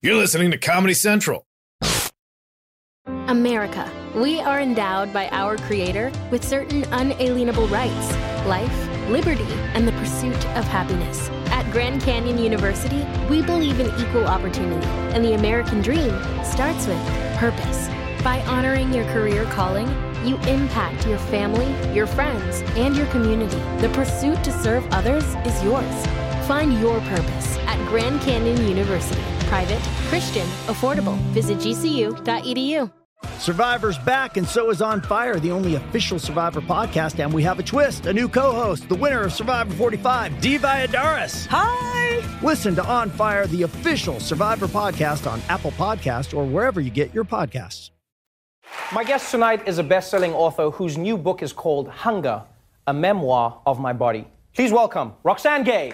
You're listening to Comedy Central. America. We are endowed by our Creator with certain unalienable rights: life, liberty, and the pursuit of happiness. At Grand Canyon University, we believe in equal opportunity, and the American dream starts with purpose. By honoring your career calling, you impact your family, your friends, and your community. The pursuit to serve others is yours. Find your purpose at Grand Canyon University. Private, Christian, affordable. Visit gcu.edu. Survivor's back, and so is On Fire, the only official Survivor podcast, and we have a twist, a new co-host, the winner of Survivor 45, Dee Valladares. Hi! Listen to On Fire, the official Survivor podcast on Apple Podcasts or wherever you get your podcasts. My guest tonight is a best-selling author whose new book is called Hunger, a memoir of my body. Please welcome Roxane Gay.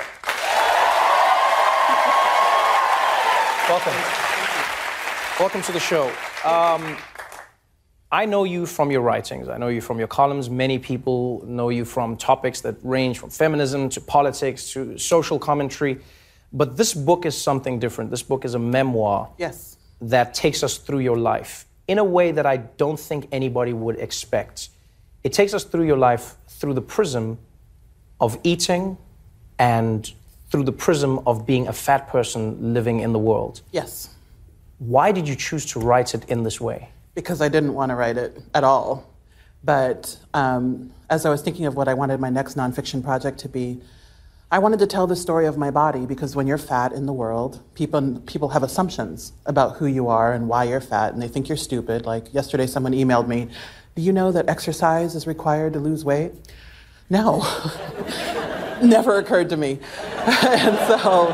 Welcome. Welcome to the show. I know you from your writings. I know you from your columns. Many people know you from topics that range from feminism to politics to social commentary. But this book is something different. This book is a memoir that takes us through your life in a way that I don't think anybody would expect. It takes us through your life through the prism of eating and through the prism of being a fat person living in the world. Yes. Why did you choose to write it in this way? Because I didn't want to write it at all. But as I was thinking of what I wanted my next nonfiction project to be, I wanted to tell the story of my body, because when you're fat in the world, people have assumptions about who you are and why you're fat, and they think you're stupid. Like yesterday, someone emailed me, "Do you know that exercise is required to lose weight?" No. Never occurred to me. And so,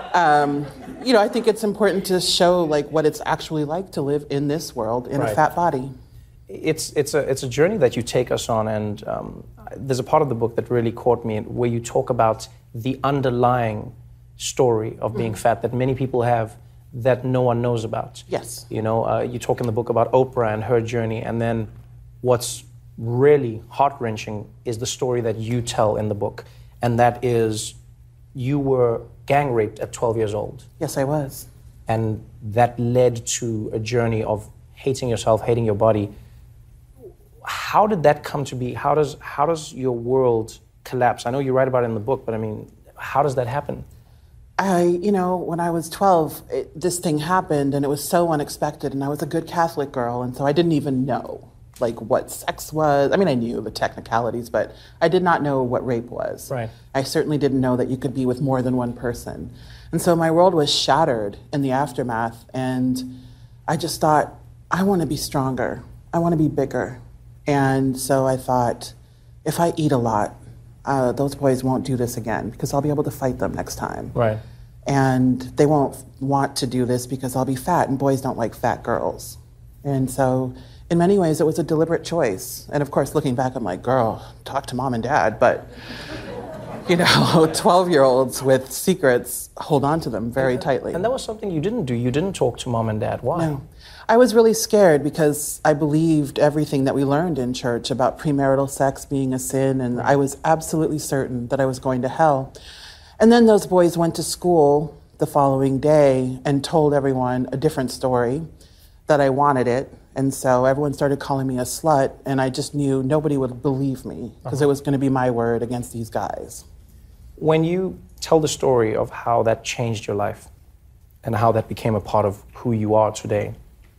I think it's important to show what it's actually like to live in this world in a fat body. It's a journey that you take us on, and there's a part of the book that really caught me where you talk about the underlying story of being fat that many people have that no one knows about. Yes. You talk in the book about Oprah and her journey, and then what's really heart-wrenching is the story that you tell in the book, and that is you were gang raped at 12 years old. Yes, I was. And that led to a journey of hating yourself, hating your body. How did that come to be? How does your world collapse? I know you write about it in the book, but how does that happen? When I was 12, this thing happened, and it was so unexpected, and I was a good Catholic girl, and so I didn't even know what sex was. I knew the technicalities, but I did not know what rape was. Right. I certainly didn't know that you could be with more than one person. And so my world was shattered in the aftermath, and I just thought, I want to be stronger. I want to be bigger. And so I thought, if I eat a lot, those boys won't do this again, because I'll be able to fight them next time. Right. And they won't want to do this because I'll be fat, and boys don't like fat girls. And so in many ways, it was a deliberate choice. And of course, looking back, I'm like, girl, talk to mom and dad. But, 12-year-olds with secrets, hold on to them very tightly. And that was something you didn't do. You didn't talk to mom and dad. Why? No. I was really scared because I believed everything that we learned in church about premarital sex being a sin, and I was absolutely certain that I was going to hell. And then those boys went to school the following day and told everyone a different story, that I wanted it. And so everyone started calling me a slut, and I just knew nobody would believe me because it was going to be my word against these guys. When you tell the story of how that changed your life and how that became a part of who you are today,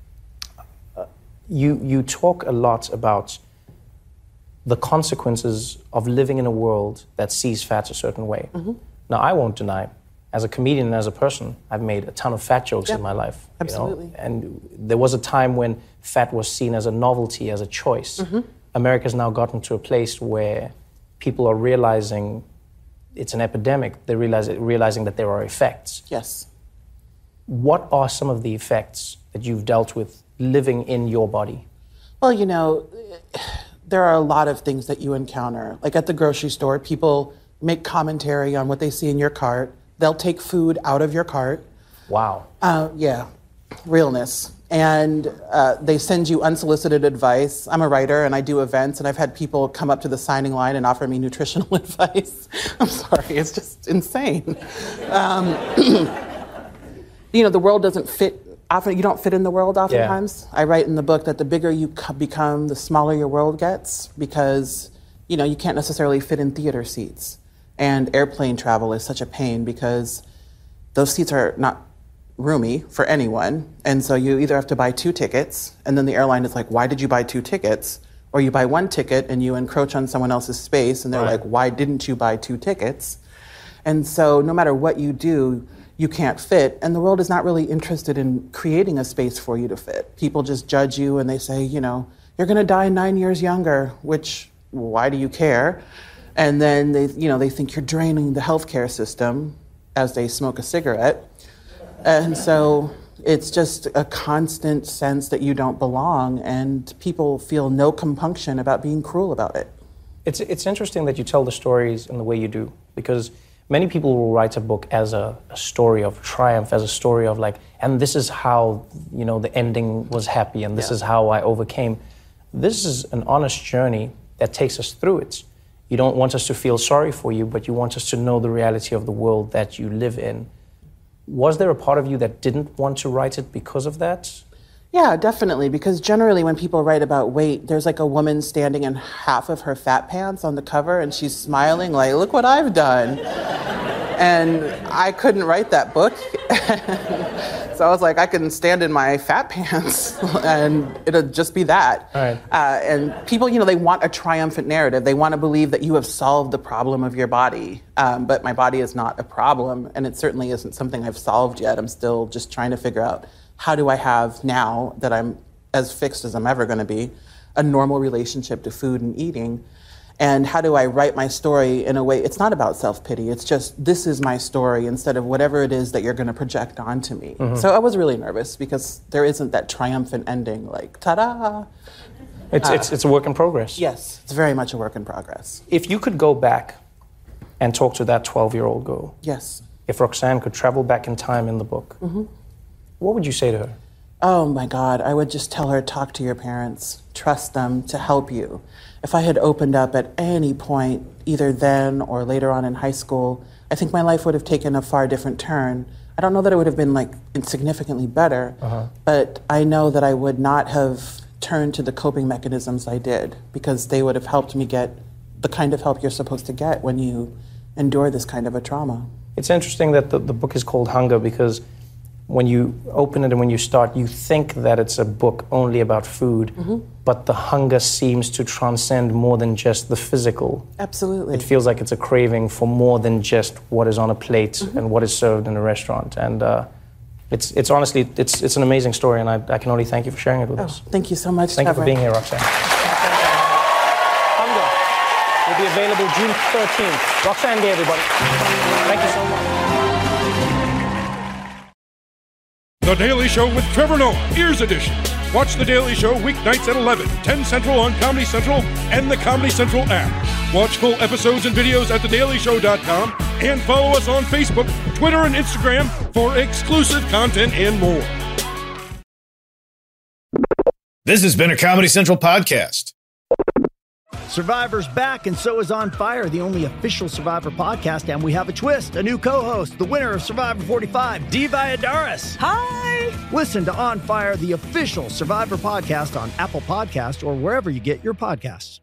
you talk a lot about the consequences of living in a world that sees fat a certain way. Mm-hmm. Now, I won't deny, as a comedian and as a person, I've made a ton of fat jokes in my life. Absolutely. And there was a time when fat was seen as a novelty, as a choice. Mm-hmm. America's now gotten to a place where people are realizing it's an epidemic. They're realizing that there are effects. Yes. What are some of the effects that you've dealt with living in your body? Well, there are a lot of things that you encounter. Like at the grocery store, people make commentary on what they see in your cart. They'll take food out of your cart. Wow. Yeah, realness. And they send you unsolicited advice. I'm a writer and I do events, and I've had people come up to the signing line and offer me nutritional advice. I'm sorry, it's just insane. the world doesn't fit. Often you don't fit in the world oftentimes. Yeah. I write in the book that the bigger you become, the smaller your world gets, because, you can't necessarily fit in theater seats. And airplane travel is such a pain because those seats are not roomy for anyone. And so you either have to buy 2 tickets, and then the airline is like, why did you buy 2 tickets? Or you buy 1 ticket and you encroach on someone else's space, and they're like, why didn't you buy 2 tickets? And so no matter what you do, you can't fit, and the world is not really interested in creating a space for you to fit. People just judge you and they say, you're going to die 9 years younger, which, why do you care? And then they think you're draining the healthcare system as they smoke a cigarette. And so it's just a constant sense that you don't belong, and people feel no compunction about being cruel about it. It's interesting that you tell the stories in the way you do, because many people will write a book as a story of triumph, as a story of and this is how, the ending was happy, and this is how I overcame. This is an honest journey that takes us through it. You don't want us to feel sorry for you, but you want us to know the reality of the world that you live in. Was there a part of you that didn't want to write it because of that? Yeah, definitely, because generally when people write about weight, there's a woman standing in half of her fat pants on the cover, and she's smiling look what I've done. And I couldn't write that book. So I was like, I can stand in my fat pants and it'll just be that. Right. And people, they want a triumphant narrative. They want to believe that you have solved the problem of your body. But my body is not a problem, and it certainly isn't something I've solved yet. I'm still just trying to figure out, how do I have, now that I'm as fixed as I'm ever going to be, a normal relationship to food and eating? And how do I write my story in a way, it's not about self-pity, it's just, this is my story, instead of whatever it is that you're going to project onto me. Mm-hmm. So I was really nervous because there isn't that triumphant ending, ta-da! It's a work in progress. Yes, it's very much a work in progress. If you could go back and talk to that 12-year-old girl, yes. If Roxanne could travel back in time in the book, what would you say to her? Oh my God, I would just tell her, talk to your parents, trust them to help you. If I had opened up at any point, either then or later on in high school, I think my life would have taken a far different turn. I don't know that it would have been insignificantly better, but I know that I would not have turned to the coping mechanisms I did, because they would have helped me get the kind of help you're supposed to get when you endure this kind of a trauma. It's interesting that the book is called Hunger, because when you open it and when you start, you think that it's a book only about food, but the hunger seems to transcend more than just the physical. Absolutely. It feels like it's a craving for more than just what is on a plate and what is served in a restaurant. And it's honestly, it's an amazing story, and I can only thank you for sharing it with us. Thank you so much, Thank you for being here, Roxanne. Hunger will be available June 13th. Roxanne Gay, everybody. Thank you so much. The Daily Show with Trevor Noah, Ears Edition. Watch The Daily Show weeknights at 11, 10 Central on Comedy Central and the Comedy Central app. Watch full episodes and videos at thedailyshow.com and follow us on Facebook, Twitter, and Instagram for exclusive content and more. This has been a Comedy Central podcast. Survivor's back, and so is On Fire, the only official Survivor podcast, and we have a twist, a new co-host, the winner of Survivor 45, Dee Valladares. Hi! Listen to On Fire, the official Survivor podcast on Apple Podcasts or wherever you get your podcasts.